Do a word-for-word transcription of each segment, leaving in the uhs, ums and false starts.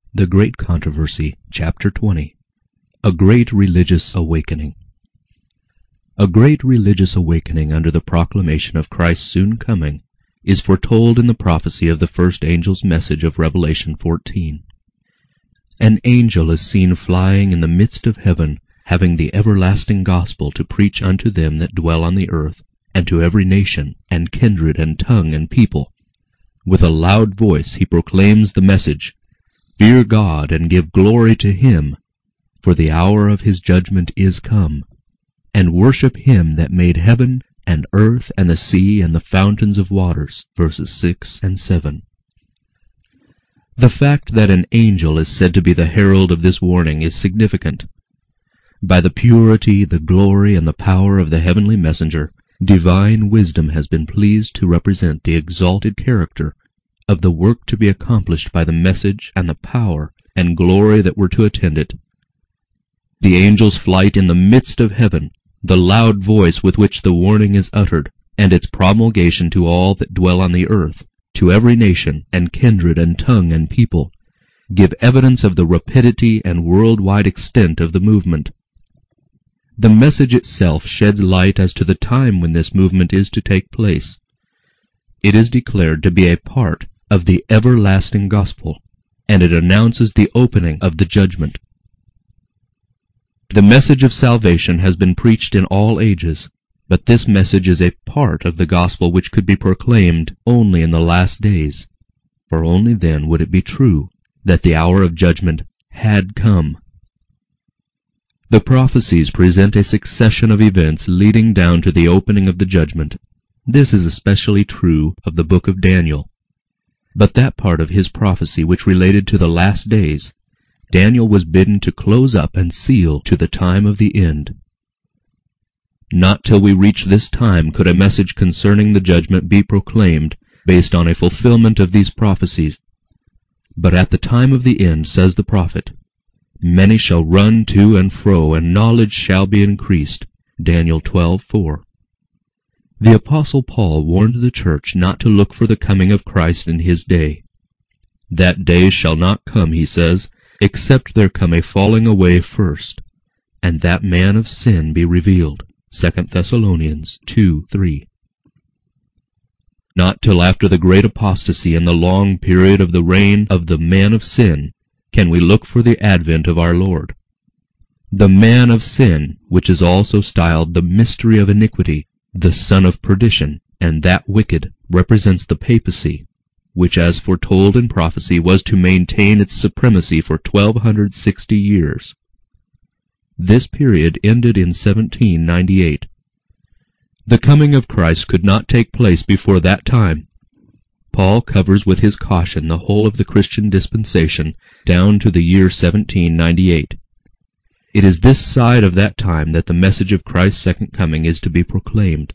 The Great Controversy, Chapter twenty. A Great Religious Awakening. A great religious awakening under the proclamation of Christ's soon coming is foretold in the prophecy of the first angel's message of Revelation fourteen. An angel is seen flying in the midst of heaven, having the everlasting gospel to preach unto them that dwell on the earth, and to every nation, and kindred, and tongue, and people. With a loud voice he proclaims the message, Fear God, and give glory to him, for the hour of his judgment is come, and worship him that made heaven, and earth, and the sea, and the fountains of waters. Verses six and seven. The fact that an angel is said to be the herald of this warning is significant. By the purity, the glory, and the power of the heavenly messenger, divine wisdom has been pleased to represent the exalted character of the work to be accomplished by the message and the power and glory that were to attend it. The angel's flight in the midst of heaven, the loud voice with which the warning is uttered, and its promulgation to all that dwell on the earth, to every nation, and kindred, and tongue, and people, give evidence of the rapidity and worldwide extent of the movement. The message itself sheds light as to the time when this movement is to take place. It is declared to be a part of the everlasting gospel, and it announces the opening of the judgment. The message of salvation has been preached in all ages, but this message is a part of the gospel which could be proclaimed only in the last days, for only then would it be true that the hour of judgment had come. The prophecies present a succession of events leading down to the opening of the judgment. This is especially true of the book of Daniel. But that part of his prophecy which related to the last days, Daniel was bidden to close up and seal to the time of the end. Not till we reach this time could a message concerning the judgment be proclaimed based on a fulfillment of these prophecies. But at the time of the end, says the prophet, Many shall run to and fro, and knowledge shall be increased. Daniel twelve four. The Apostle Paul warned the church not to look for the coming of Christ in his day. That day shall not come, he says, except there come a falling away first, and that man of sin be revealed. Second Thessalonians two three. Not till after the great apostasy and the long period of the reign of the man of sin can we look for the advent of our Lord. The man of sin, which is also styled the mystery of iniquity, the son of perdition, and that wicked, represents the papacy, which as foretold in prophecy was to maintain its supremacy for twelve sixty years. This period ended in seventeen ninety-eight. The coming of Christ could not take place before that time. Paul covers with his caution the whole of the Christian dispensation down to the year seventeen ninety-eight. It is this side of that time that the message of Christ's second coming is to be proclaimed.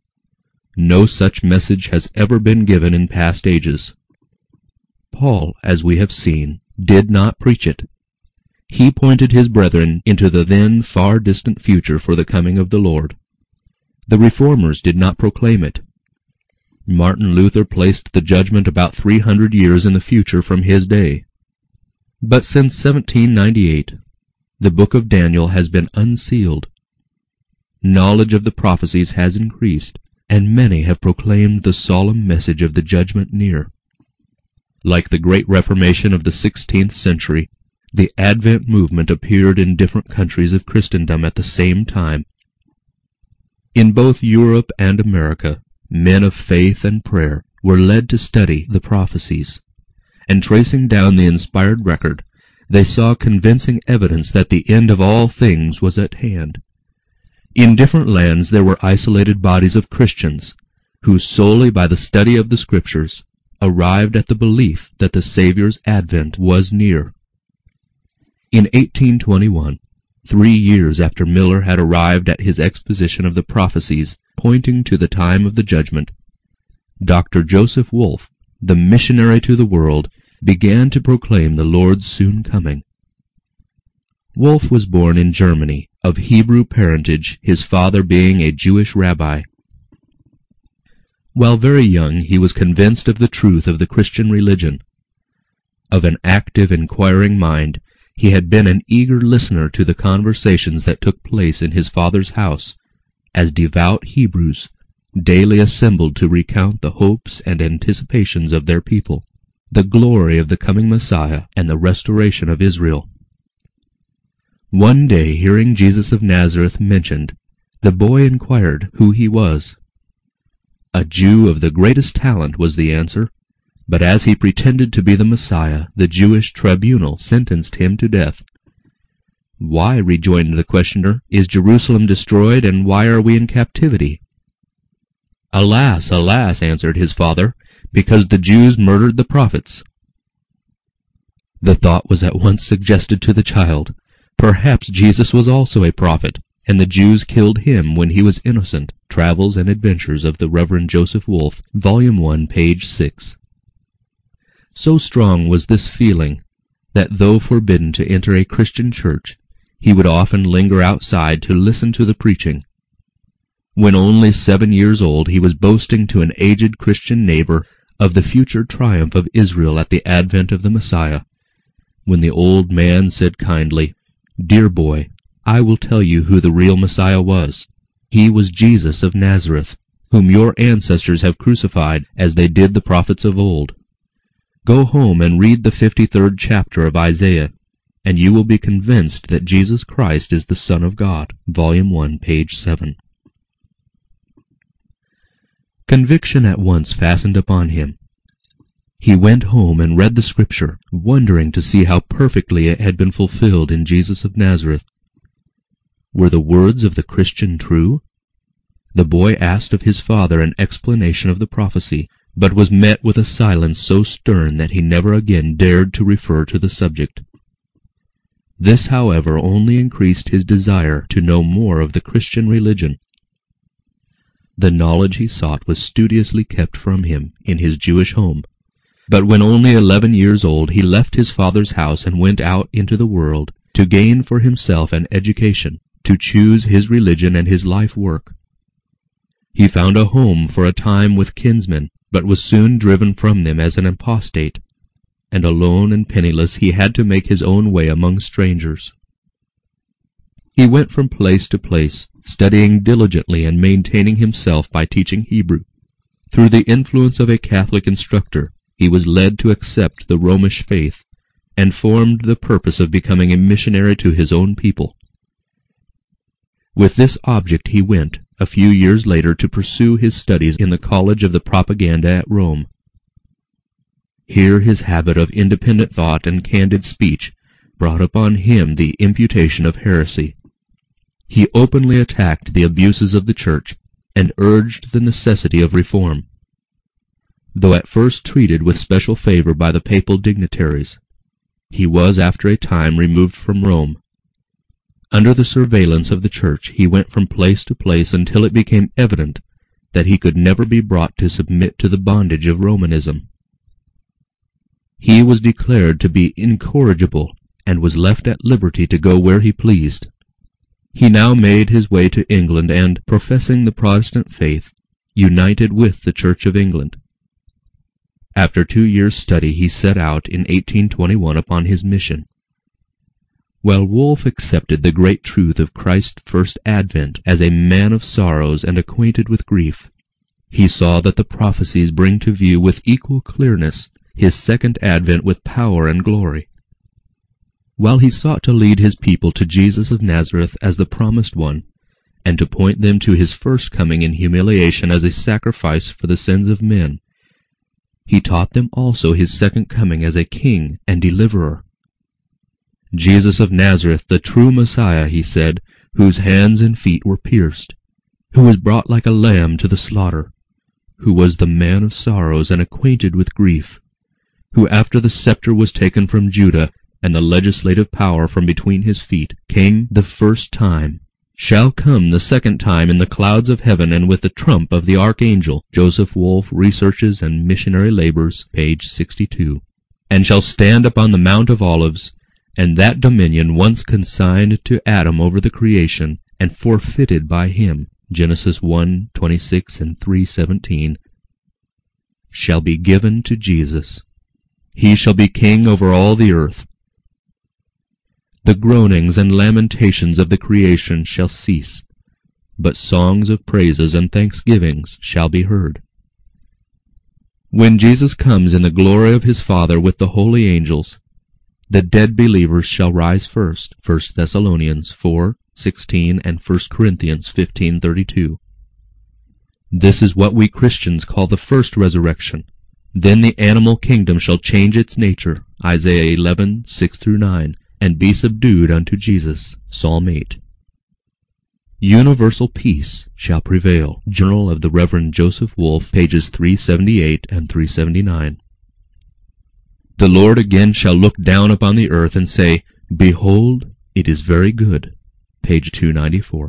No such message has ever been given in past ages. Paul, as we have seen, did not preach it. He pointed his brethren into the then far distant future for the coming of the Lord. The Reformers did not proclaim it. Martin Luther placed the judgment about three hundred years in the future from his day. But since seventeen ninety-eight, the book of Daniel has been unsealed. Knowledge of the prophecies has increased, and many have proclaimed the solemn message of the judgment near. Like the great Reformation of the sixteenth century, the Advent movement appeared in different countries of Christendom at the same time. In both Europe and America, men of faith and prayer were led to study the prophecies, and tracing down the inspired record, they saw convincing evidence that the end of all things was at hand. In different lands there were isolated bodies of Christians, who solely by the study of the Scriptures arrived at the belief that the Savior's advent was near. In eighteen twenty-one, three years after Miller had arrived at his exposition of the prophecies pointing to the time of the judgment, Doctor Joseph Wolf, the missionary to the world, began to proclaim the Lord's soon coming. Wolf was born in Germany, of Hebrew parentage, his father being a Jewish rabbi. While very young, he was convinced of the truth of the Christian religion. Of an active, inquiring mind, he had been an eager listener to the conversations that took place in his father's house, as devout Hebrews daily assembled to recount the hopes and anticipations of their people, the glory of the coming Messiah, and the restoration of Israel. One day, hearing Jesus of Nazareth mentioned, the boy inquired who he was. A Jew of the greatest talent, was the answer, but as he pretended to be the Messiah, the Jewish tribunal sentenced him to death. Why, rejoined the questioner, is Jerusalem destroyed, and why are we in captivity? Alas, alas, answered his father, because the Jews murdered the prophets. The thought was at once suggested to the child. Perhaps Jesus was also a prophet, and the Jews killed him when he was innocent. Travels and Adventures of the Reverend Joseph Wolf, Volume one, page six. So strong was this feeling that though forbidden to enter a Christian church, he would often linger outside to listen to the preaching. When only seven years old, he was boasting to an aged Christian neighbor of the future triumph of Israel at the advent of the Messiah, when the old man said kindly, "Dear boy, I will tell you who the real Messiah was. He was Jesus of Nazareth, whom your ancestors have crucified as they did the prophets of old. Go home and read the fifty-third chapter of Isaiah, and you will be convinced that Jesus Christ is the Son of God." Volume one, page seven. Conviction at once fastened upon him. He went home and read the Scripture, wondering to see how perfectly it had been fulfilled in Jesus of Nazareth. Were the words of the Christian true? The boy asked of his father an explanation of the prophecy, but was met with a silence so stern that he never again dared to refer to the subject. This, however, only increased his desire to know more of the Christian religion. The knowledge he sought was studiously kept from him in his Jewish home, but when only eleven years old he left his father's house and went out into the world to gain for himself an education, to choose his religion and his life work. He found a home for a time with kinsmen, but was soon driven from them as an apostate, and alone and penniless he had to make his own way among strangers. He went from place to place, studying diligently and maintaining himself by teaching Hebrew. Through the influence of a Catholic instructor, he was led to accept the Romish faith, and formed the purpose of becoming a missionary to his own people. With this object he went, a few years later, to pursue his studies in the College of the Propaganda at Rome. Here his habit of independent thought and candid speech brought upon him the imputation of heresy. He openly attacked the abuses of the Church, and urged the necessity of reform. Though at first treated with special favor by the papal dignitaries, he was after a time removed from Rome. Under the surveillance of the Church he went from place to place until it became evident that he could never be brought to submit to the bondage of Romanism. He was declared to be incorrigible, and was left at liberty to go where he pleased. He now made his way to England, and, professing the Protestant faith, united with the Church of England. After two years' study he set out in eighteen twenty-one upon his mission. While Wolfe accepted the great truth of Christ's first advent as a man of sorrows and acquainted with grief, he saw that the prophecies bring to view with equal clearness his second advent with power and glory. While he sought to lead his people to Jesus of Nazareth as the promised one, and to point them to his first coming in humiliation as a sacrifice for the sins of men, he taught them also his second coming as a king and deliverer. Jesus of Nazareth, the true Messiah, he said, whose hands and feet were pierced, who was brought like a lamb to the slaughter, who was the man of sorrows and acquainted with grief, who after the scepter was taken from Judah, and the legislative power from between his feet, came the first time, shall come the second time in the clouds of heaven and with the trump of the archangel. Joseph Wolfe, Researches and Missionary Labors, page sixty-two. And shall stand upon the Mount of Olives, and that dominion once consigned to Adam over the creation, and forfeited by him, Genesis one twenty-six and three seventeen, shall be given to Jesus. He shall be king over all the earth. The groanings and lamentations of the creation shall cease, but songs of praises and thanksgivings shall be heard. When Jesus comes in the glory of his Father with the holy angels, the dead believers shall rise first, First Thessalonians four sixteen and First Corinthians fifteen thirty-two. This is what we Christians call the first resurrection. Then the animal kingdom shall change its nature, Isaiah eleven six through nine, and be subdued unto Jesus, Psalm eight. Universal peace shall prevail, Journal of the Reverend Joseph Wolf, pages three seventy-eight and three seventy-nine. The Lord again shall look down upon the earth and say, Behold, it is very good, page two ninety-four.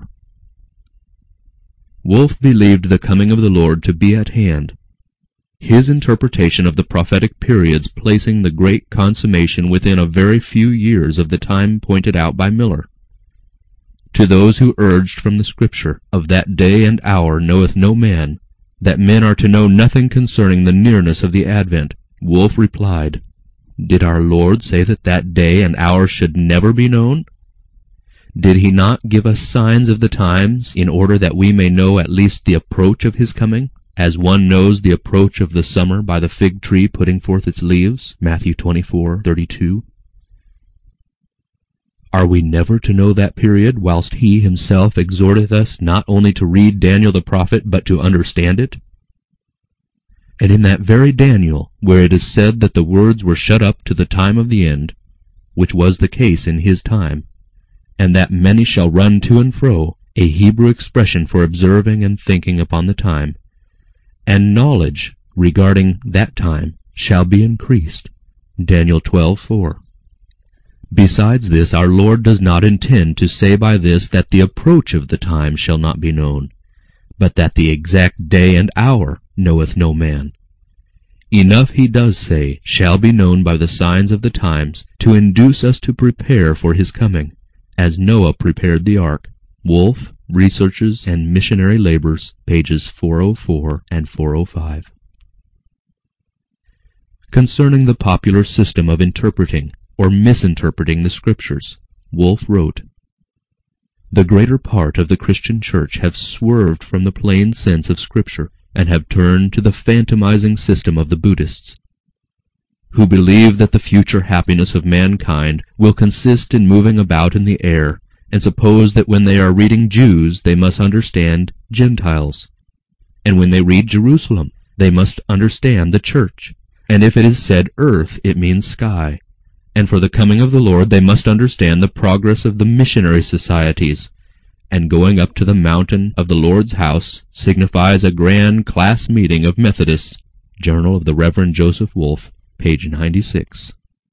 Wolf believed the coming of the Lord to be at hand. His interpretation of the prophetic periods placing the great consummation within a very few years of the time pointed out by Miller. To those who urged from the Scripture, Of that day and hour knoweth no man, that men are to know nothing concerning the nearness of the advent, Wolf replied, Did our Lord say that that day and hour should never be known? Did he not give us signs of the times, in order that we may know at least the approach of his coming, as one knows the approach of the summer by the fig tree putting forth its leaves? Matthew twenty-four thirty-two. Are we never to know that period, whilst he himself exhorteth us not only to read Daniel the prophet, but to understand it? And in that very Daniel, where it is said that the words were shut up to the time of the end, which was the case in his time, and that many shall run to and fro, a Hebrew expression for observing and thinking upon the time, and knowledge regarding that time shall be increased, Daniel twelve four. Besides this, our Lord does not intend to say by this that the approach of the time shall not be known, but that the exact day and hour knoweth no man. Enough he does say shall be known by the signs of the times to induce us to prepare for his coming, as Noah prepared the ark. Wolf, Researches and Missionary Labors, pages four oh four and four oh five. Concerning the popular system of interpreting or misinterpreting the Scriptures, Wolf wrote, The greater part of the Christian Church have swerved from the plain sense of Scripture, and have turned to the phantomizing system of the Buddhists, who believe that the future happiness of mankind will consist in moving about in the air, and suppose that when they are reading Jews they must understand Gentiles, and when they read Jerusalem they must understand the church, and if it is said earth it means sky, and for the coming of the Lord they must understand the progress of the missionary societies, and going up to the mountain of the Lord's house signifies a grand class meeting of Methodists, Journal of the Reverend Joseph Wolf, page ninety-six.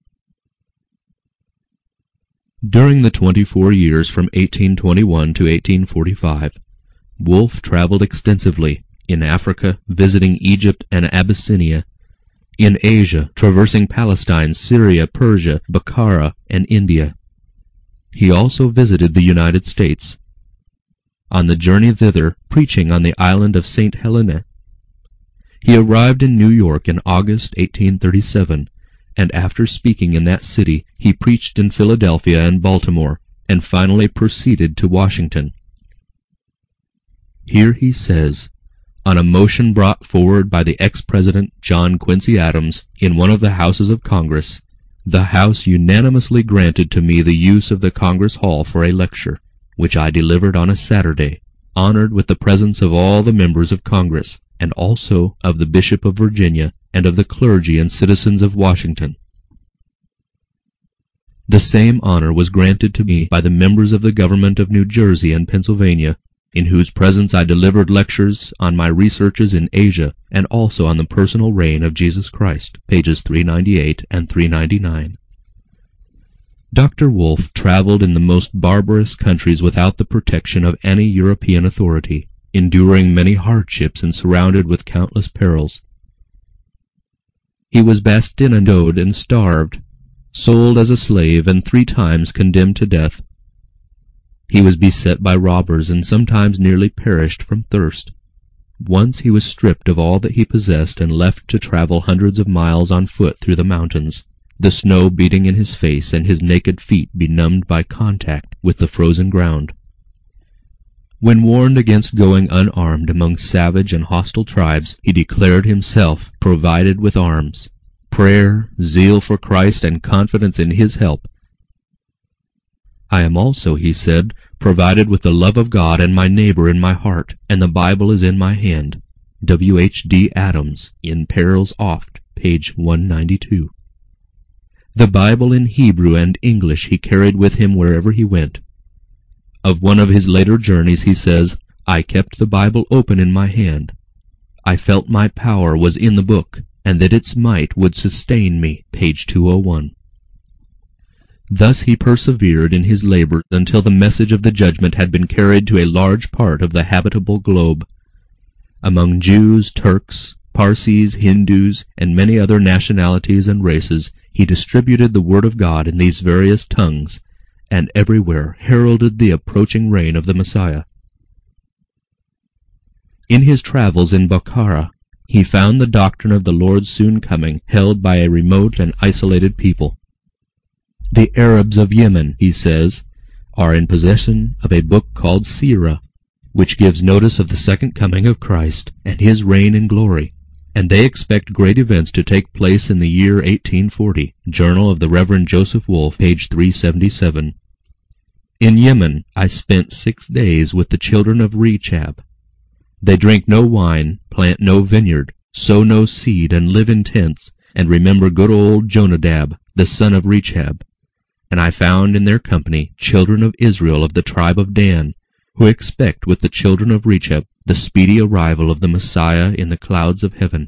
During the twenty-four years from eighteen twenty-one to eighteen forty-five, Wolf traveled extensively in Africa, visiting Egypt and Abyssinia, in Asia, traversing Palestine, Syria, Persia, Bukhara, and India. He also visited the United States. On the journey thither, preaching on the island of Saint Helena. He arrived in New York in August eighteen thirty-seven, and after speaking in that city, he preached in Philadelphia and Baltimore, and finally proceeded to Washington. Here he says, on a motion brought forward by the ex-President John Quincy Adams in one of the Houses of Congress, the House unanimously granted to me the use of the Congress Hall for a lecture, which I delivered on a Saturday, honored with the presence of all the members of Congress, and also of the Bishop of Virginia and of the clergy and citizens of Washington. The same honor was granted to me by the members of the government of New Jersey and Pennsylvania, in whose presence I delivered lectures on my researches in Asia and also on the personal reign of Jesus Christ, pages three ninety-eight and three ninety-nine. Doctor Wolf traveled in the most barbarous countries without the protection of any European authority, enduring many hardships and surrounded with countless perils. He was bastinadoed and starved, sold as a slave, and three times condemned to death. He was beset by robbers and sometimes nearly perished from thirst. Once he was stripped of all that he possessed and left to travel hundreds of miles on foot through the mountains, the snow beating in his face and his naked feet benumbed by contact with the frozen ground. When warned against going unarmed among savage and hostile tribes, he declared himself provided with arms, prayer, zeal for Christ, and confidence in his help. I am also, he said, provided with the love of God and my neighbor in my heart, and the Bible is in my hand. W H D Adams, in Perils Oft, page one ninety-two. The Bible in Hebrew and English he carried with him wherever he went. Of one of his later journeys he says, I kept the Bible open in my hand. I felt my power was in the book, and that its might would sustain me, page two oh one. Thus he persevered in his labor until the message of the judgment had been carried to a large part of the habitable globe. Among Jews, Turks, Parsees, Hindus, and many other nationalities and races, he distributed the word of God in these various tongues, and everywhere heralded the approaching reign of the Messiah. In his travels in Bokhara, he found the doctrine of the Lord's soon coming held by a remote and isolated people. The Arabs of Yemen, he says, are in possession of a book called Sirah, which gives notice of the second coming of Christ and his reign in glory, and they expect great events to take place in the year eighteen forty. Journal of the Reverend Joseph Wolf, page three seventy-seven. In Yemen I spent six days with the children of Rechab. They drink no wine, plant no vineyard, sow no seed, and live in tents, and remember good old Jonadab, the son of Rechab. And I found in their company children of Israel of the tribe of Dan, who expect with the children of Rechab the speedy arrival of the Messiah in the clouds of heaven.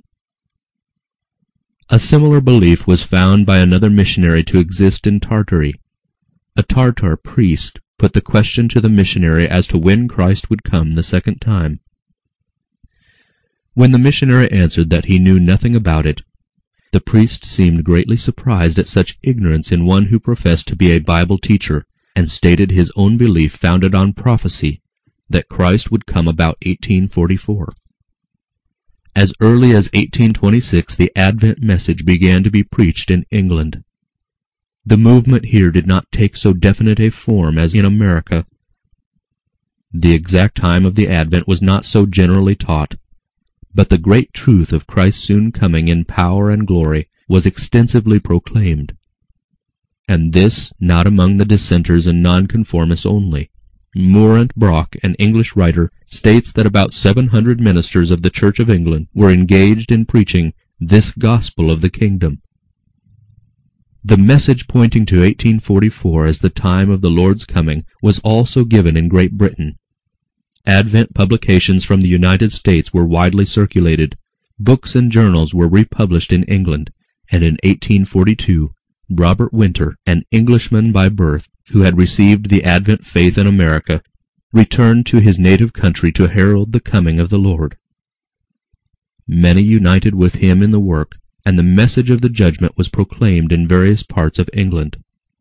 A similar belief was found by another missionary to exist in Tartary. A Tartar priest put the question to the missionary as to when Christ would come the second time. When the missionary answered that he knew nothing about it, the priest seemed greatly surprised at such ignorance in one who professed to be a Bible teacher, and stated his own belief founded on prophecy, that Christ would come about eighteen forty-four. As early as eighteen twenty-six the Advent message began to be preached in England. The movement here did not take so definite a form as in America. The exact time of the Advent was not so generally taught, but the great truth of Christ's soon coming in power and glory was extensively proclaimed. And this not among the dissenters and nonconformists only. Morant Brock, an English writer, states that about seven hundred ministers of the Church of England were engaged in preaching this gospel of the kingdom. The message pointing to eighteen forty-four as the time of the Lord's coming was also given in Great Britain. Advent publications from the United States were widely circulated. Books and journals were republished in England, and in eighteen forty-two, Robert Winter, an Englishman by birth, who had received the Advent faith in America, returned to his native country to herald the coming of the Lord. Many united with him in the work, and the message of the judgment was proclaimed in various parts of England.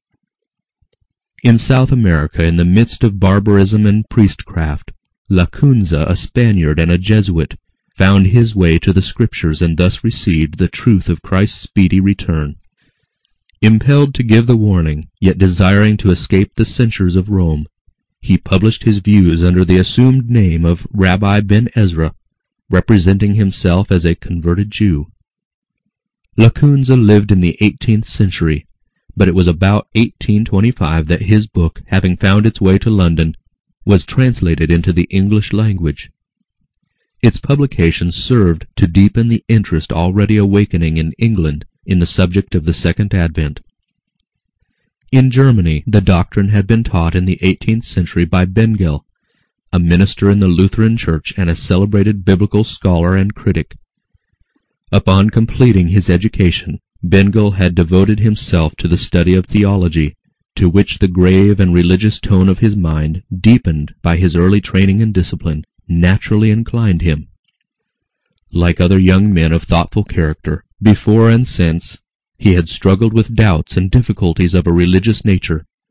In South America, in the midst of barbarism and priestcraft, Lacunza, a Spaniard and a Jesuit, found his way to the Scriptures and thus received the truth of Christ's speedy return. Impelled to give the warning, yet desiring to escape the censures of Rome, he published his views under the assumed name of Rabbi Ben Ezra, representing himself as a converted Jew. Lacunza lived in the eighteenth century, but it was about eighteen twenty-five that his book, having found its way to London, was translated into the English language. Its publication served to deepen the interest already awakening in England in the subject of the Second Advent. In Germany, the doctrine had been taught in the eighteenth century by Bengel, a minister in the Lutheran Church and a celebrated biblical scholar and critic. Upon completing his education, Bengel had devoted himself to the study of theology, to which the grave and religious tone of his mind, deepened by his early training and discipline, naturally inclined him. Like other young men of thoughtful character, before and since, he had struggled with doubts and difficulties of a religious nature,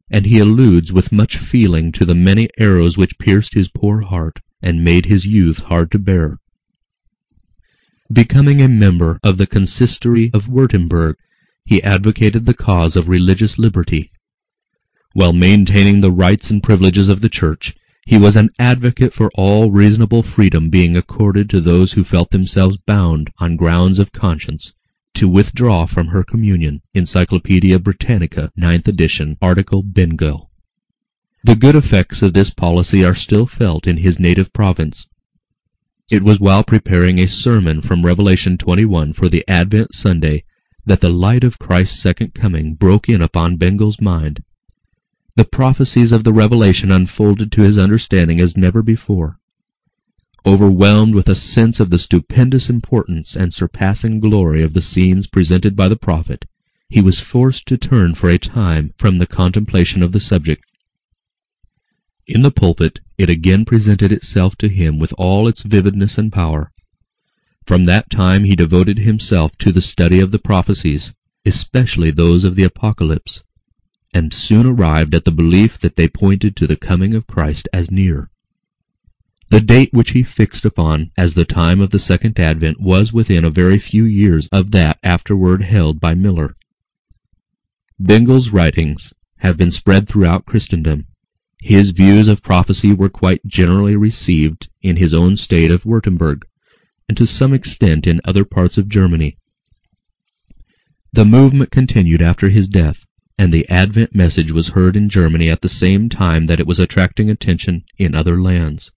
and he alludes with much feeling to the many arrows which pierced his poor heart and made his youth hard to bear. Becoming a member of the Consistory of Württemberg, he advocated the cause of religious liberty. While maintaining the rights and privileges of the Church, he was an advocate for all reasonable freedom being accorded to those who felt themselves bound on grounds of conscience to withdraw from her communion. Encyclopaedia Britannica, ninth edition, article Bengal. The good effects of this policy are still felt in his native province. It was while preparing a sermon from Revelation twenty-one for the Advent Sunday that the light of Christ's second coming broke in upon Bengal's mind. The prophecies of the Revelation unfolded to his understanding as never before. Overwhelmed with a sense of the stupendous importance and surpassing glory of the scenes presented by the prophet, he was forced to turn for a time from the contemplation of the subject. In the pulpit it again presented itself to him with all its vividness and power. From that time he devoted himself to the study of the prophecies, especially those of the Apocalypse, and soon arrived at the belief that they pointed to the coming of Christ as near. The date which he fixed upon as the time of the Second Advent was within a very few years of that afterward held by Miller. Bengal's writings have been spread throughout Christendom. His views of prophecy were quite generally received in his own state of Württemberg, and to some extent in other parts of Germany. The movement continued after his death, and the Advent message was heard in Germany at the same time that it was attracting attention in other lands.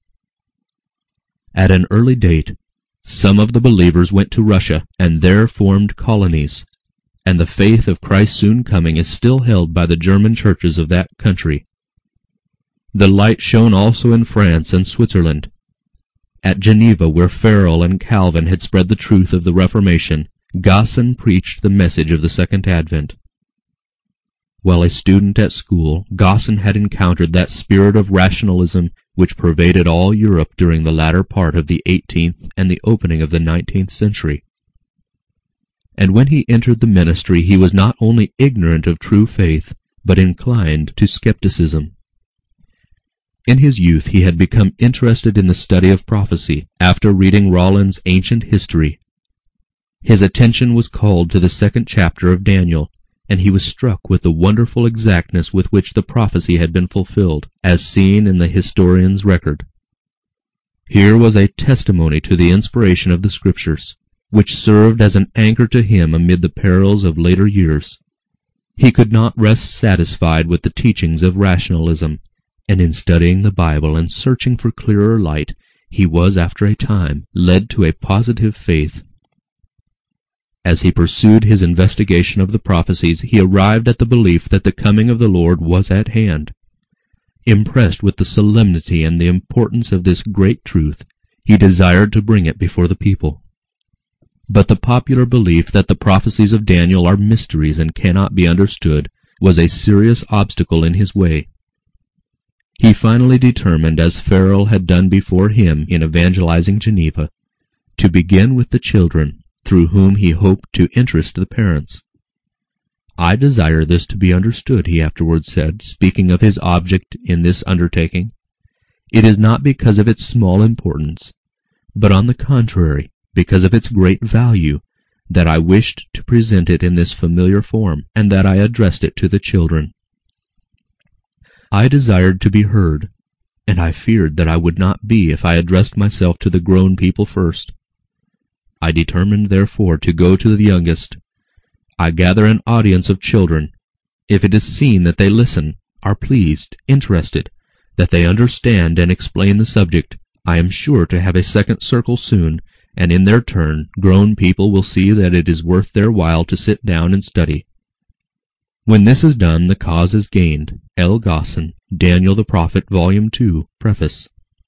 At an early date, some of the believers went to Russia and there formed colonies, and the faith of Christ's soon coming is still held by the German churches of that country. The light shone also in France and Switzerland. At Geneva, where Farel and Calvin had spread the truth of the Reformation, Gaussen preached the message of the Second Advent. While a student at school, Gaussen had encountered that spirit of rationalism which pervaded all Europe during the latter part of the eighteenth and the opening of the nineteenth century. And when he entered the ministry, he was not only ignorant of true faith, but inclined to skepticism. In his youth he had become interested in the study of prophecy after reading Rollin's Ancient History. His attention was called to the second chapter of Daniel, and he was struck with the wonderful exactness with which the prophecy had been fulfilled, as seen in the historian's record. Here was a testimony to the inspiration of the Scriptures, which served as an anchor to him amid the perils of later years. He could not rest satisfied with the teachings of rationalism, and in studying the Bible and searching for clearer light, he was after a time led to a positive faith. As he pursued his investigation of the prophecies, he arrived at the belief that the coming of the Lord was at hand. Impressed with the solemnity and the importance of this great truth, he desired to bring it before the people. But the popular belief that the prophecies of Daniel are mysteries and cannot be understood was a serious obstacle in his way. He finally determined, as Farel had done before him in evangelizing Geneva, to begin with the children, through whom he hoped to interest the parents. "I desire this to be understood," he afterwards said, speaking of his object in this undertaking. "It is not because of its small importance, but on the contrary, because of its great value, that I wished to present it in this familiar form, and that I addressed it to the children. I desired to be heard, and I feared that I would not be if I addressed myself to the grown people first. I determined, therefore, to go to the youngest. I gather an audience of children. If it is seen that they listen, are pleased, interested, that they understand and explain the subject, I am sure to have a second circle soon, and in their turn, grown people will see that it is worth their while to sit down and study. When this is done, the cause is gained." L. Gaussen, Daniel the Prophet, Volume two, Preface.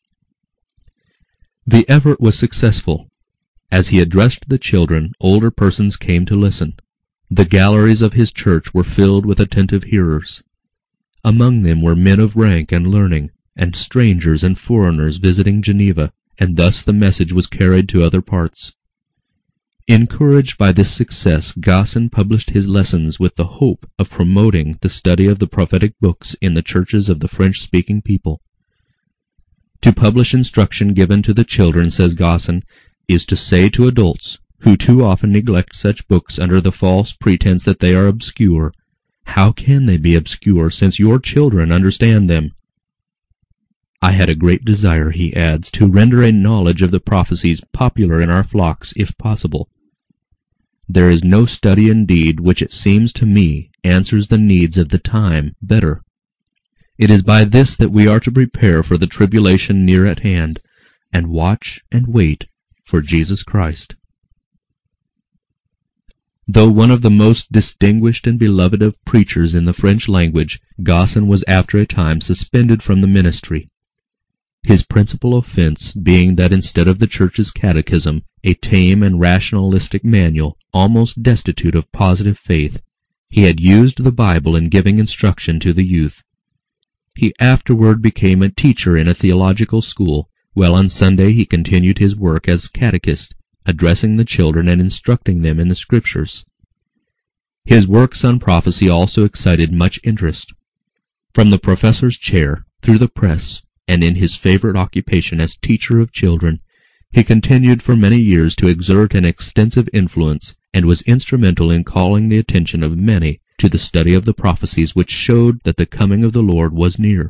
The effort was successful. As he addressed the children, older persons came to listen. The galleries of his church were filled with attentive hearers. Among them were men of rank and learning, and strangers and foreigners visiting Geneva, and thus the message was carried to other parts. Encouraged by this success, Gaussen published his lessons with the hope of promoting the study of the prophetic books in the churches of the French-speaking people. To publish instruction given to the children, says Gaussen, is to say to adults, who too often neglect such books under the false pretense that they are obscure, how can they be obscure, since your children understand them? I had a great desire, he adds, to render a knowledge of the prophecies popular in our flocks, if possible. There is no study indeed which it seems to me answers the needs of the time better. It is by this that we are to prepare for the tribulation near at hand, and watch and wait for Jesus Christ. Though one of the most distinguished and beloved of preachers in the French language, Gaussen was after a time suspended from the ministry. His principal offense being that instead of the Church's catechism, a tame and rationalistic manual, almost destitute of positive faith, he had used the Bible in giving instruction to the youth. He afterward became a teacher in a theological school, while on Sunday he continued his work as catechist, addressing the children and instructing them in the Scriptures. His works on prophecy also excited much interest. From the professor's chair, through the press, and in his favorite occupation as teacher of children, he continued for many years to exert an extensive influence, and was instrumental in calling the attention of many to the study of the prophecies which showed that the coming of the Lord was near.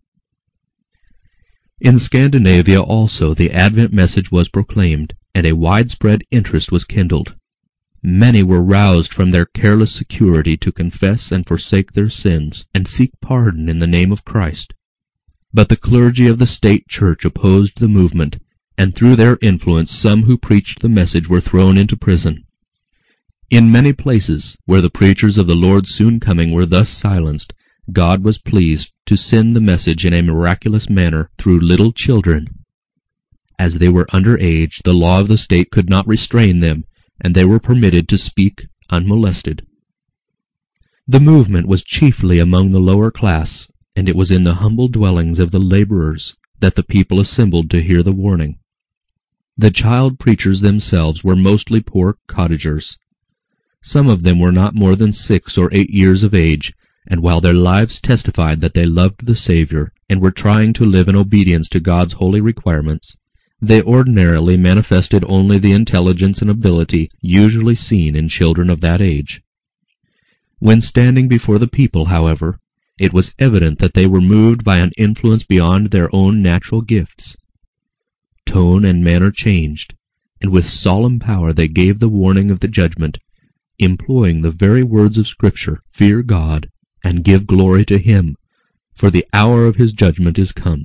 In Scandinavia also the Advent message was proclaimed, and a widespread interest was kindled. Many were roused from their careless security to confess and forsake their sins, and seek pardon in the name of Christ. But the clergy of the state church opposed the movement, and through their influence some who preached the message were thrown into prison. In many places, where the preachers of the Lord's soon coming were thus silenced, God was pleased to send the message in a miraculous manner through little children. As they were under age, the law of the state could not restrain them, and they were permitted to speak unmolested. The movement was chiefly among the lower class, and it was in the humble dwellings of the laborers that the people assembled to hear the warning. The child preachers themselves were mostly poor cottagers. Some of them were not more than six or eight years of age, and while their lives testified that they loved the Savior and were trying to live in obedience to God's holy requirements, they ordinarily manifested only the intelligence and ability usually seen in children of that age. When standing before the people, however, it was evident that they were moved by an influence beyond their own natural gifts. Tone and manner changed, and with solemn power they gave the warning of the judgment, employing the very words of Scripture, "Fear God, and give glory to Him, for the hour of His judgment is come."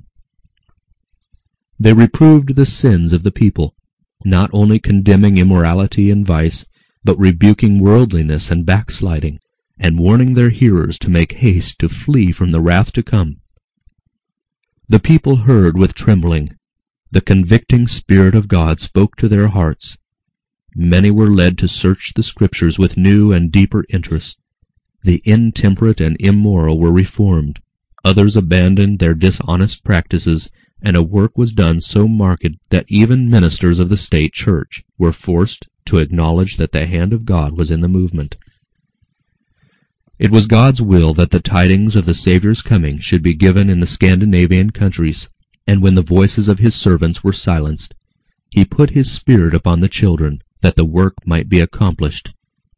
They reproved the sins of the people, not only condemning immorality and vice, but rebuking worldliness and backsliding, and warning their hearers to make haste to flee from the wrath to come. The people heard with trembling. The convicting Spirit of God spoke to their hearts. Many were led to search the Scriptures with new and deeper interest. The intemperate and immoral were reformed. Others abandoned their dishonest practices, and a work was done so marked that even ministers of the state church were forced to acknowledge that the hand of God was in the movement. It was God's will that the tidings of the Savior's coming should be given in the Scandinavian countries, and when the voices of His servants were silenced, He put His Spirit upon the children, that the work might be accomplished.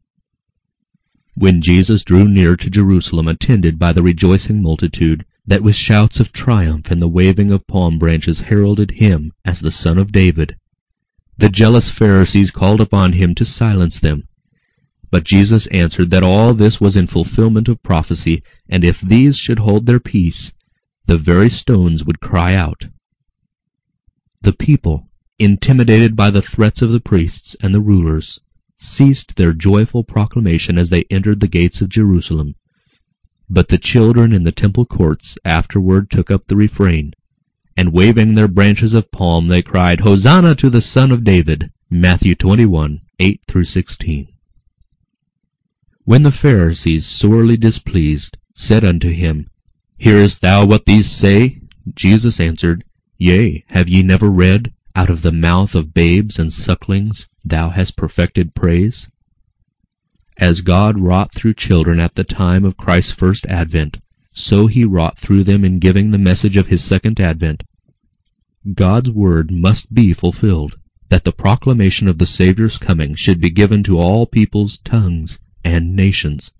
When Jesus drew near to Jerusalem, attended by the rejoicing multitude, that with shouts of triumph and the waving of palm branches heralded Him as the Son of David, the jealous Pharisees called upon Him to silence them. But Jesus answered that all this was in fulfillment of prophecy, and if these should hold their peace, the very stones would cry out. The people, intimidated by the threats of the priests and the rulers, ceased their joyful proclamation as they entered the gates of Jerusalem. But the children in the temple courts afterward took up the refrain, and waving their branches of palm they cried, "Hosanna to the Son of David!" Matthew twenty-one, eight through sixteen. When the Pharisees, sorely displeased, said unto him, "Hearest thou what these say?" Jesus answered, "Yea, have ye never read, Out of the mouth of babes and sucklings thou hast perfected praise? As God wrought through children at the time of Christ's first advent, so he wrought through them in giving the message of his second advent. God's word must be fulfilled, that the proclamation of the Savior's coming should be given to all peoples, tongues, and nations.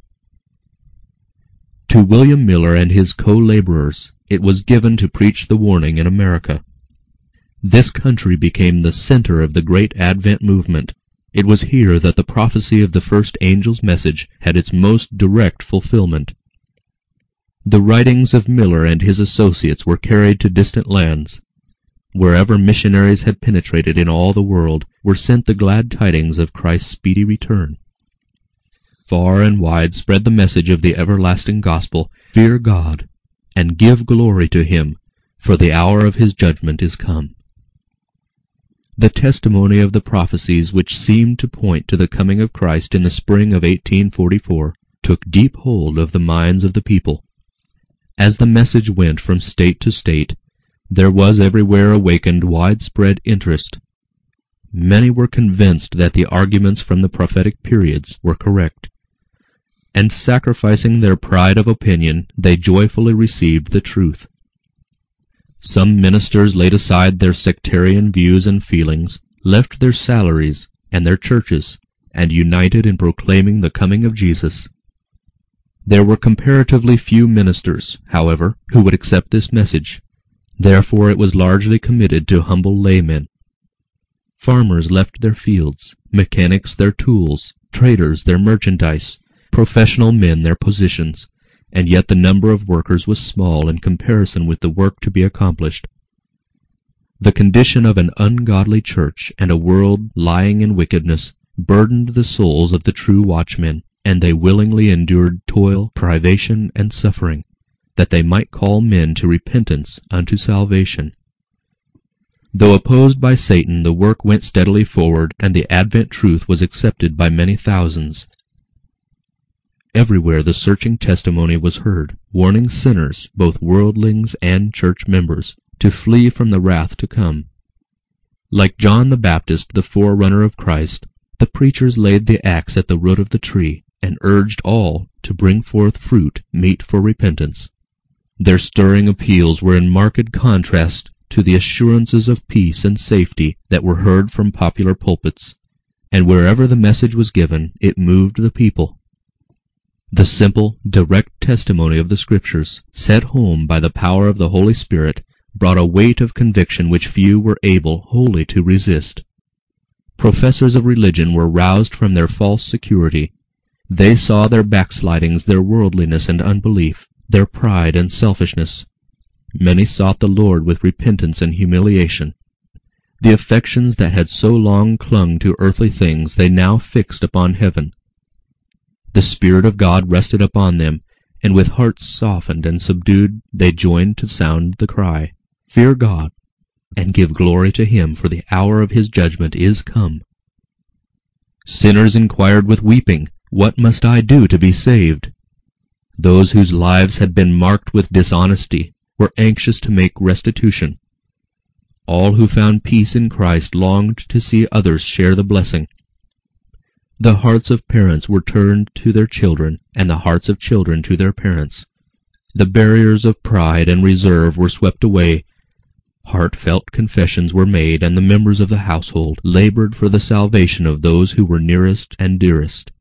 To William Miller and his co-laborers it was given to preach the warning in America. This country became the center of the great Advent movement. It was here that the prophecy of the first angel's message had its most direct fulfillment. The writings of Miller and his associates were carried to distant lands. Wherever missionaries had penetrated in all the world were sent the glad tidings of Christ's speedy return. Far and wide spread the message of the everlasting gospel, "Fear God, and give glory to him, for the hour of his judgment is come." The testimony of the prophecies which seemed to point to the coming of Christ in the spring of eighteen forty-four took deep hold of the minds of the people. As the message went from state to state, there was everywhere awakened widespread interest. Many were convinced that the arguments from the prophetic periods were correct, and sacrificing their pride of opinion, they joyfully received the truth. Some ministers laid aside their sectarian views and feelings, left their salaries and their churches, and united in proclaiming the coming of Jesus. There were comparatively few ministers, however, who would accept this message. Therefore it was largely committed to humble laymen. Farmers left their fields, mechanics their tools, traders their merchandise, professional men their positions, and yet the number of workers was small in comparison with the work to be accomplished. The condition of an ungodly church and a world lying in wickedness burdened the souls of the true watchmen, and they willingly endured toil, privation, and suffering, that they might call men to repentance unto salvation. Though opposed by Satan, the work went steadily forward, and the Advent truth was accepted by many thousands. Everywhere the searching testimony was heard, warning sinners, both worldlings and church members, to flee from the wrath to come. Like John the Baptist, the forerunner of Christ, the preachers laid the axe at the root of the tree, and urged all to bring forth fruit meet for repentance. Their stirring appeals were in marked contrast to the assurances of peace and safety that were heard from popular pulpits, and wherever the message was given, it moved the people. The simple, direct testimony of the Scriptures, set home by the power of the Holy Spirit, brought a weight of conviction which few were able wholly to resist. Professors of religion were roused from their false security. They saw their backslidings, their worldliness and unbelief, their pride and selfishness. Many sought the Lord with repentance and humiliation. The affections that had so long clung to earthly things they now fixed upon heaven. The Spirit of God rested upon them, and with hearts softened and subdued they joined to sound the cry, "Fear God, and give glory to him, for the hour of his judgment is come." Sinners inquired with weeping, "What must I do to be saved?" Those whose lives had been marked with dishonesty were anxious to make restitution. All who found peace in Christ longed to see others share the blessing. The hearts of parents were turned to their children, and the hearts of children to their parents. The barriers of pride and reserve were swept away. Heartfelt confessions were made, and the members of the household labored for the salvation of those who were nearest and dearest.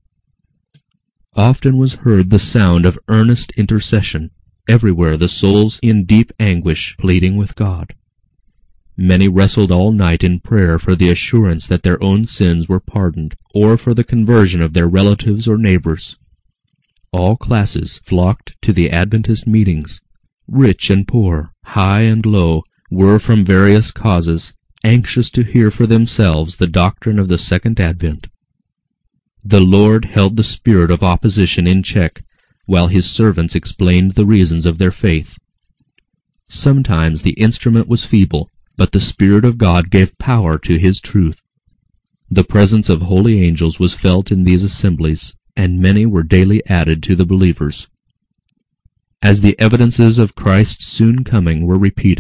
Often was heard the sound of earnest intercession, everywhere the souls in deep anguish pleading with God. Many wrestled all night in prayer for the assurance that their own sins were pardoned, or for the conversion of their relatives or neighbors. All classes flocked to the Adventist meetings. Rich and poor, high and low, were from various causes anxious to hear for themselves the doctrine of the Second Advent. The Lord held the spirit of opposition in check, while his servants explained the reasons of their faith. Sometimes the instrument was feeble, but the Spirit of God gave power to his truth. The presence of holy angels was felt in these assemblies, and many were daily added to the believers. As the evidences of Christ's soon coming were repeated,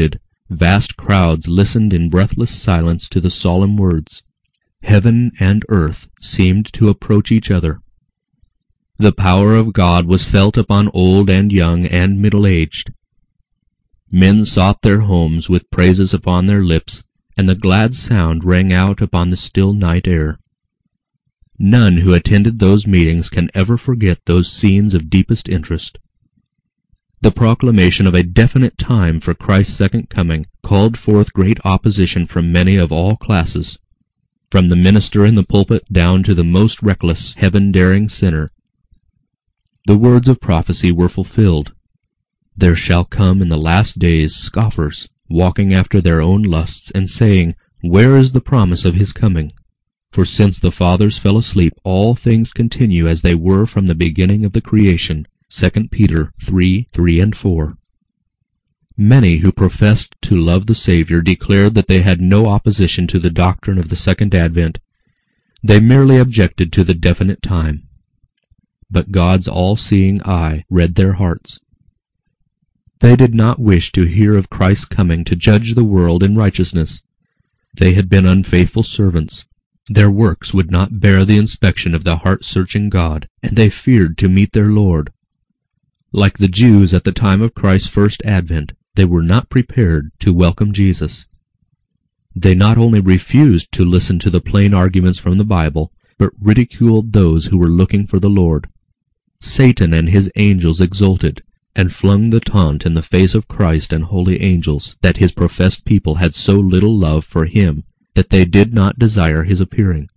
Vast crowds listened in breathless silence to the solemn words. Heaven and earth seemed to approach each other. The power of God was felt upon old and young and middle-aged. Men sought their homes with praises upon their lips, and the glad sound rang out upon the still night air. None who attended those meetings can ever forget those scenes of deepest interest. The proclamation of a definite time for Christ's second coming called forth great opposition from many of all classes, from the minister in the pulpit down to the most reckless, heaven-daring sinner. The words of prophecy were fulfilled. There shall come in the last days scoffers, walking after their own lusts, and saying, Where is the promise of his coming? For since the fathers fell asleep, all things continue as they were from the beginning of the creation. Second Peter three, three and four. Many who professed to love the Savior declared that they had no opposition to the doctrine of the Second Advent. They merely objected to the definite time. But God's all-seeing eye read their hearts. They did not wish to hear of Christ's coming to judge the world in righteousness. They had been unfaithful servants. Their works would not bear the inspection of the heart-searching God, and they feared to meet their Lord. Like the Jews at the time of Christ's first advent, they were not prepared to welcome Jesus. They not only refused to listen to the plain arguments from the Bible, but ridiculed those who were looking for the Lord. Satan and his angels exulted, and flung the taunt in the face of Christ and holy angels that his professed people had so little love for him that they did not desire his appearing.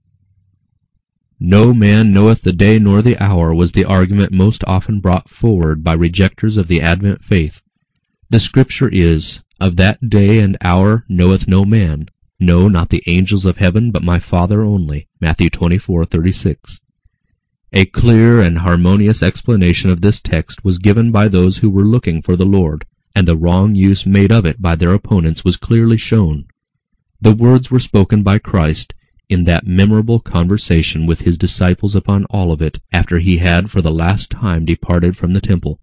No man knoweth the day nor the hour was the argument most often brought forward by rejectors of the Advent faith. The Scripture is, Of that day and hour knoweth no man, no, not the angels of heaven, but my Father only. Matthew twenty-four, thirty-six. A clear and harmonious explanation of this text was given by those who were looking for the Lord, and the wrong use made of it by their opponents was clearly shown. The words were spoken by Christ in that memorable conversation with his disciples upon Olivet, after he had for the last time departed from the temple.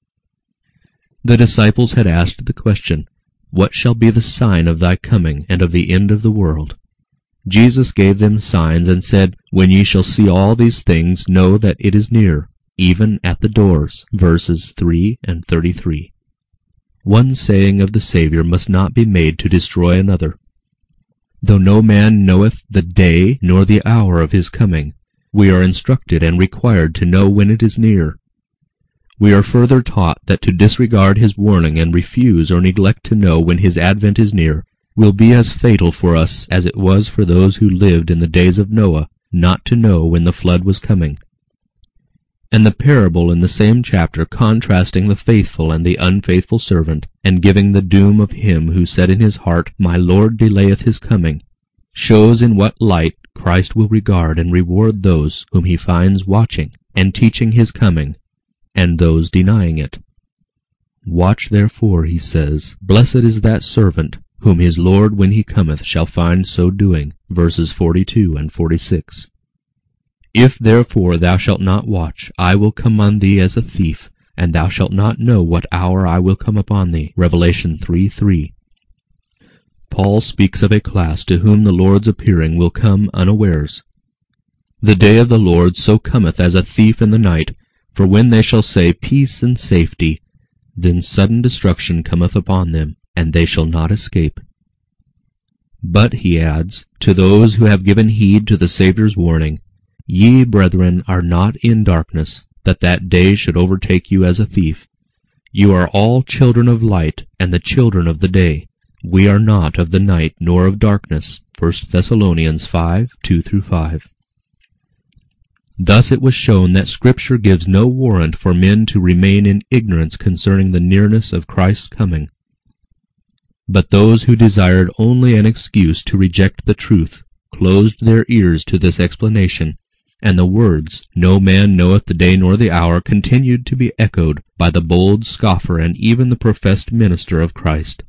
The disciples had asked the question, What shall be the sign of thy coming and of the end of the world? Jesus gave them signs and said, When ye shall see all these things, know that it is near, even at the doors. Verses three and thirty-three. One saying of the Savior must not be made to destroy another. Though no man knoweth the day nor the hour of his coming, we are instructed and required to know when it is near. We are further taught that to disregard his warning and refuse or neglect to know when his advent is near will be as fatal for us as it was for those who lived in the days of Noah not to know when the flood was coming. And the parable in the same chapter contrasting the faithful and the unfaithful servant, and giving the doom of him who said in his heart, My Lord delayeth his coming, shows in what light Christ will regard and reward those whom he finds watching and teaching his coming, and those denying it. Watch therefore, he says, Blessed is that servant, whom his Lord when he cometh shall find so doing. Verses forty-two and forty-six. If therefore thou shalt not watch, I will come on thee as a thief, and thou shalt not know what hour I will come upon thee. Revelation three three. Paul speaks of a class to whom the Lord's appearing will come unawares. The day of the Lord so cometh as a thief in the night, for when they shall say, Peace and safety, then sudden destruction cometh upon them, and they shall not escape. But, he adds, to those who have given heed to the Saviour's warning, Ye, brethren, are not in darkness, that that day should overtake you as a thief. You are all children of light, and the children of the day. We are not of the night, nor of darkness. First Thessalonians five, two through five. Thus it was shown that Scripture gives no warrant for men to remain in ignorance concerning the nearness of Christ's coming. But those who desired only an excuse to reject the truth closed their ears to this explanation, and the words, No man knoweth the day nor the hour, continued to be echoed by the bold scoffer and even the professed minister of Christ.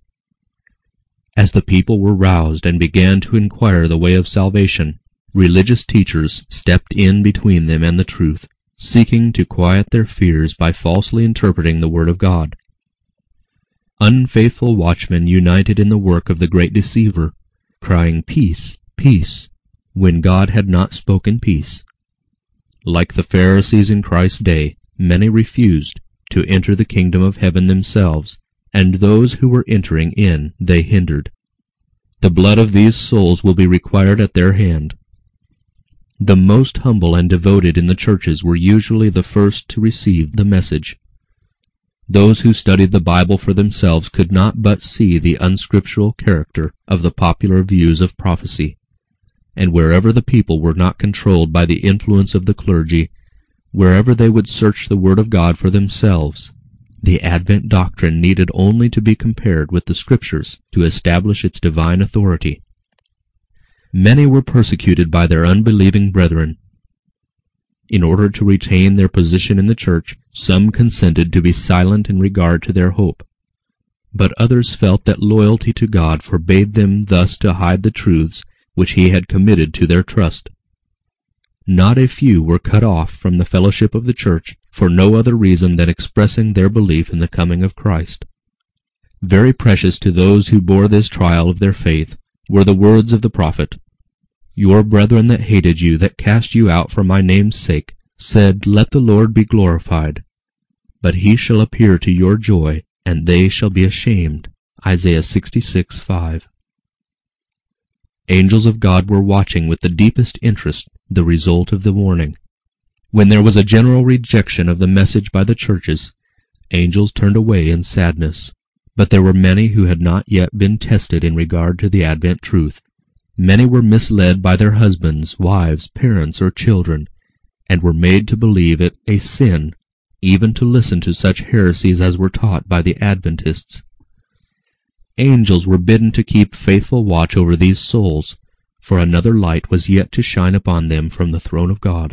As the people were roused and began to inquire the way of salvation, religious teachers stepped in between them and the truth, seeking to quiet their fears by falsely interpreting the Word of God. unfaithful watchmen united in the work of the great deceiver, crying, "Peace, peace," when God had not spoken peace. Like the Pharisees in Christ's day, many refused to enter the kingdom of heaven themselves, and those who were entering in they hindered. The blood of these souls will be required at their hand. The most humble and devoted in the churches were usually the first to receive the message. Those who studied the Bible for themselves could not but see the unscriptural character of the popular views of prophecy, and wherever the people were not controlled by the influence of the clergy, wherever they would search the Word of God for themselves, the Advent doctrine needed only to be compared with the Scriptures to establish its divine authority. Many were persecuted by their unbelieving brethren. In order to retain their position in the church, some consented to be silent in regard to their hope, but others felt that loyalty to God forbade them thus to hide the truths which He had committed to their trust. Not a few were cut off from the fellowship of the church for no other reason than expressing their belief in the coming of Christ. Very precious to those who bore this trial of their faith were the words of the prophet, "Your brethren that hated you, that cast you out for my name's sake, said, Let the Lord be glorified. But he shall appear to your joy, and they shall be ashamed." Isaiah sixty-six, five. Angels of God were watching with the deepest interest the result of the warning. When there was a general rejection of the message by the churches, angels turned away in sadness. But there were many who had not yet been tested in regard to the Advent truth. Many were misled by their husbands, wives, parents, or children, and were made to believe it a sin even to listen to such heresies as were taught by the Adventists. Angels were bidden to keep faithful watch over these souls, for another light was yet to shine upon them from the throne of God.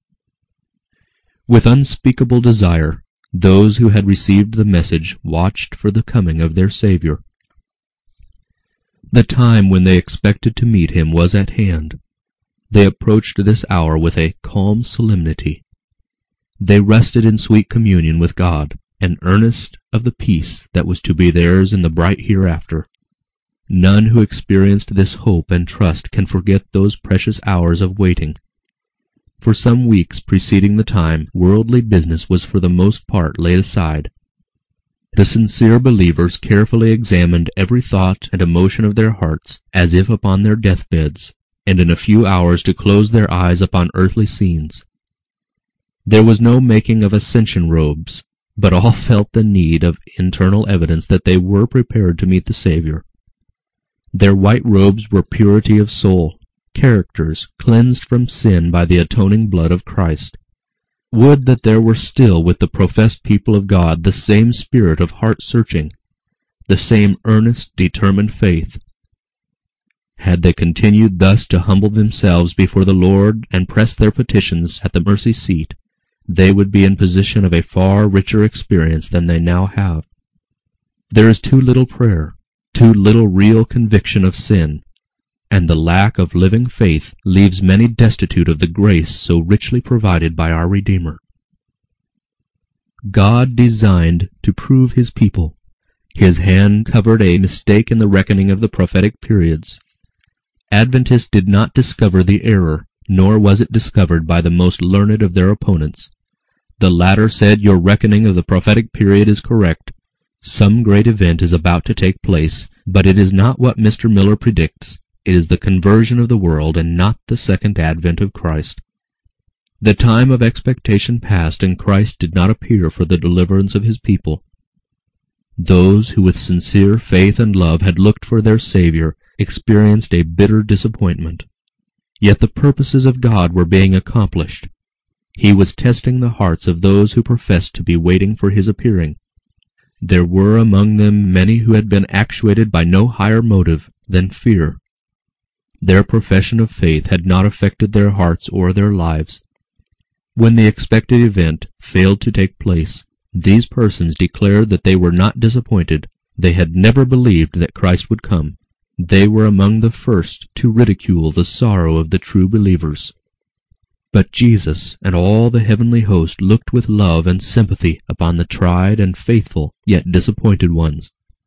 With unspeakable desire, those who had received the message watched for the coming of their Savior. The time when they expected to meet Him was at hand. They approached this hour with a calm solemnity. They rested in sweet communion with God, and earnest of the peace that was to be theirs in the bright hereafter. None who experienced this hope and trust can forget those precious hours of waiting. For some weeks preceding the time, worldly business was for the most part laid aside. The sincere believers carefully examined every thought and emotion of their hearts as if upon their deathbeds, and in a few hours to close their eyes upon earthly scenes. There was no making of ascension robes, but all felt the need of internal evidence that they were prepared to meet the Savior. Their white robes were purity of soul, characters cleansed from sin by the atoning blood of Christ. Would that there were still with the professed people of God the same spirit of heart-searching, the same earnest, determined faith. Had they continued thus to humble themselves before the Lord and press their petitions at the mercy seat, they would be in possession of a far richer experience than they now have. There is too little prayer, too little real conviction of sin, and the lack of living faith leaves many destitute of the grace so richly provided by our Redeemer. God designed to prove His people. His hand covered a mistake in the reckoning of the prophetic periods. Adventists did not discover the error, nor was it discovered by the most learned of their opponents. The latter said, "Your reckoning of the prophetic period is correct. Some great event is about to take place, but it is not what Mister Miller predicts. It is the conversion of the world, and not the second advent of Christ." The time of expectation passed, and Christ did not appear for the deliverance of His people. Those who with sincere faith and love had looked for their Savior experienced a bitter disappointment. Yet the purposes of God were being accomplished. He was testing the hearts of those who professed to be waiting for His appearing. There were among them many who had been actuated by no higher motive than fear. Their profession of faith had not affected their hearts or their lives. When the expected event failed to take place, these persons declared that they were not disappointed. They had never believed that Christ would come. They were among the first to ridicule the sorrow of the true believers. But Jesus and all the heavenly host looked with love and sympathy upon the tried and faithful yet disappointed ones.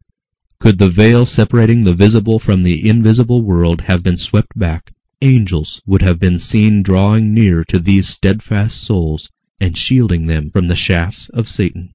Could the veil separating the visible from the invisible world have been swept back, angels would have been seen drawing near to these steadfast souls and shielding them from the shafts of Satan.